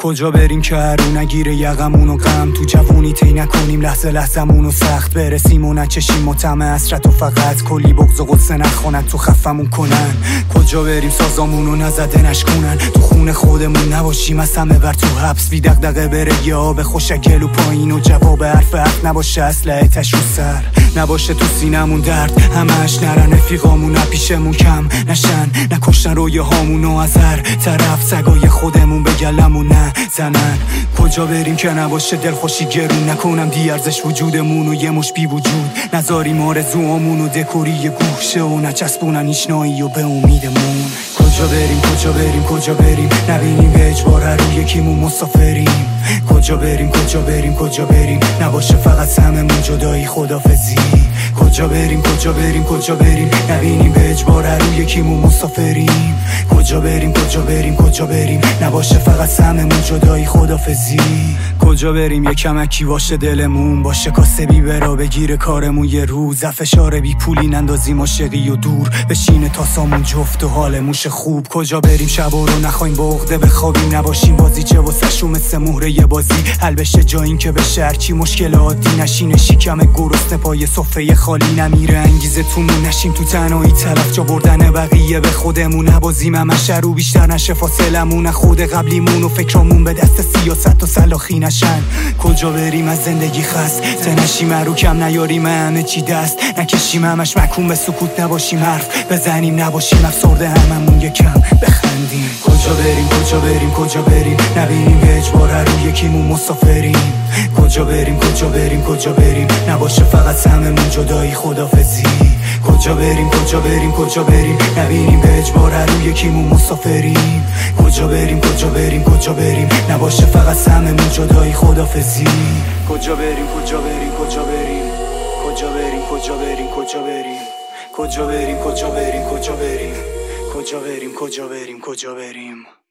کجا بریم که هرو نگیره یقمونو غم، تو جوونی طی نکنیم لحظه لحظمونو سخت برسیم و نچشیم و طعم حسرت و فقط کلی بغض و غصه نخونن تو خفمون کنن. کجا بریم سازامونو نزده نشکنن، تو خونه خودمون نباشیم از همه بر تو حبس بی دغدغه بره یه آب خوشگل و پایین و جواب حرف حق نباشه اسلحه تش رو سر، نباشه تو سینمون درد همش نرن رفیقامون پیشمون کم نشن، نکشتن رویه هامونو از هر طرف سگای خودمون به گلمون نزنن. کجا بریم که نباشه دلخوشی گرون، نکنم دی ارزش وجودمون و یه مش بی وجود، نذاریم آرزوامون و دکوری یه گوشه و نچسبونن ایشنایی و به امیدمون. کجا بریم کجا بریم کجا بریم، نبینیم به اجبار رو یکیمون مسافریم. کجا بریم کجا بریم کجا بریم، نباشه فقط هممون جدایی خدافزی. کجا بریم کجا بریم کجا بریم، نبینیم به اجبار رو یکیمون مسافریم. کجا بریم کجا بریم کجا بریم، نباشه فقط هممون جدایی خدافزی. کجا بریم یه کمکی باشه دلمون، باشه کاسه بی برا بگیره کارمون یه روز، فشار بی پولی نندازیم عاشقی و دور بشینه تاسامون جفت و حالمون شه خوب. کجا بریم شبا رو نخوایم با عقده بخوابیم، نباشیم بازیچه واسه مثل مهره یه بازی حل بشه جا این که بشه هرچی مشکل عادی نشینه، شکم گرسنه پای سفره خالی نمیره انگیزه تومون، نشیم تو تنهایی طرف جا بردن بقیه به خودمون، نبازیم همش رو بیشتر نشه فاصلمون خود قبلیمون و فکرامون به دست سیاست و سلاخی نشن. کجا بریم از زندگی خسته نشیم رو کم نیاریم همه چی دست نکشیم، همش محکوم به سکوت نباشیم حرف بزنیم، نباشیم افسرده هممون یکم بخندیم. کجا بریم کجا بریم کجا بریم، نبینیم به اجبار رو یکیمون مسافریم. کجا بریم کجا بریم کجا بریم، نباشه فقط هممون جدایی خدافزی. کجا بریم کجا بریم کجا بریم، نبینیم به اجبار رو یکیمون مسافریم. کجا بریم کجا بریم کجا بریم، نباشه فقط هممون جدایی خدافزی. کجا بریم کجا بریم کجا بریم کجا بریم کجا بریم کجا بریم کجا بریم کجا بریم کجا بریم کجا بریم کجا بریم کجا بریم.